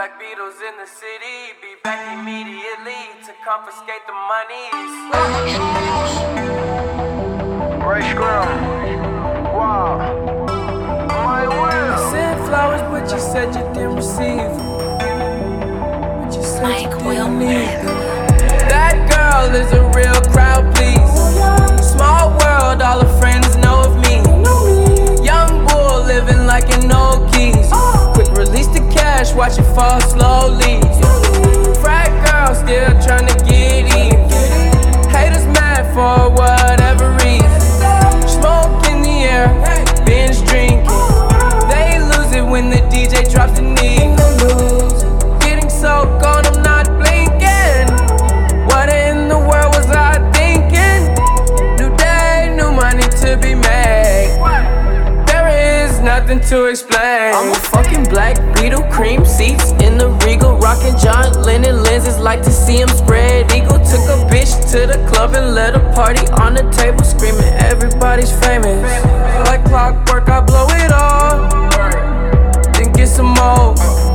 Black Beatles in the city, be back immediately to confiscate the monies. Ray Scrum. Wow. My will. I sent flowers, but you said you didn't receive them. But you said you didn't need them. That girl is a real crowd, please. Small world, all her friends know of me. Young bull living like an old keys. Quick release the cash, watch it fall slowly. Frat girl still tryna get in. Haters mad for whatever reason. Smoke in the air, binge drinking. They lose it when the DJ drops the knee. Getting so gone, I'm not blinking. What in the world was I thinking? New day, new money to be made. There is nothing to explain. I'm a fucking Black Beetle, cream seats in the Regal, rockin' John Lennon lenses, like to see him spread eagle. Took a bitch to the club and let a party on the table, screaming everybody's famous. Like clockwork, I blow it all, then get some more.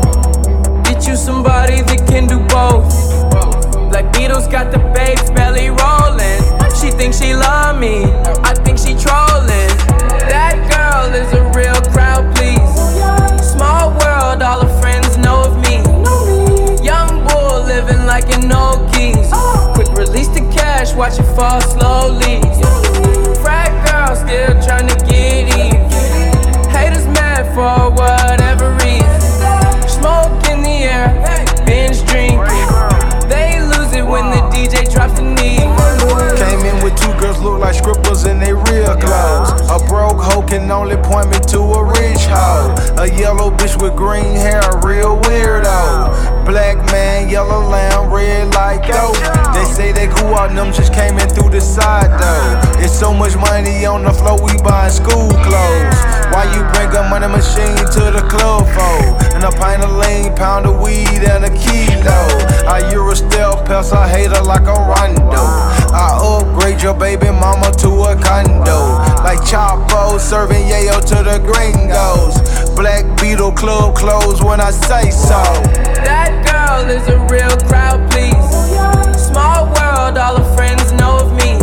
Get you somebody that can do both. Black Beatles got the babes belly rolling. She thinks she love me, I think she trolling. That girl is a real crowd, please. Small world, all her friends know of me. Young bull living like an old keys. Quick release the cash, watch it fall slowly. Frat girl still tryna get in. Haters mad for whatever reason. Smoke in the air, binge drinking. They lose it when the DJ drops the knee. Came in with two girls look like scribbles in they real clothes. A broke hoe can only point me to a rich hoe. A yellow bitch with green hair, a real weirdo. Black man, yellow lamb, red like dope. They say they cool out, them just came in through the side though. It's so much money on the floor, we buying school clothes. Why you bring a money machine to the club for? And a pint of lean, pound of weed, and a kilo. I Euro stealth pels, I hate her like a rondo. I upgrade your baby mama to a condo. Like Chapo, serving yayo to the gringos. Black Beetle club closed when I say so. That girl is a real crowd, please. Small world, all her friends know of me.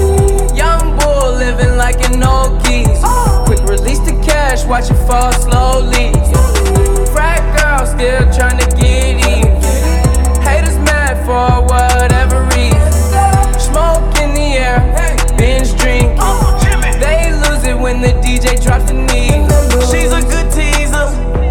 Young bull living like an old keys. Quick release the cash, watch it fall slowly. Frat girl still tryna get in. Haters mad for whatever reason. Smoke in the air, binge drinking. They lose it when the DJ drops the knee. She's a good teaser,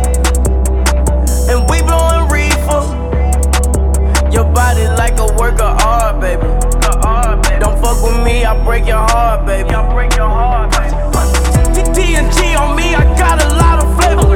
and we blowin' reefer. Your body like a work of art, baby. Don't fuck with me, I break your heart, baby. T&G on me, I got a lot of flavor.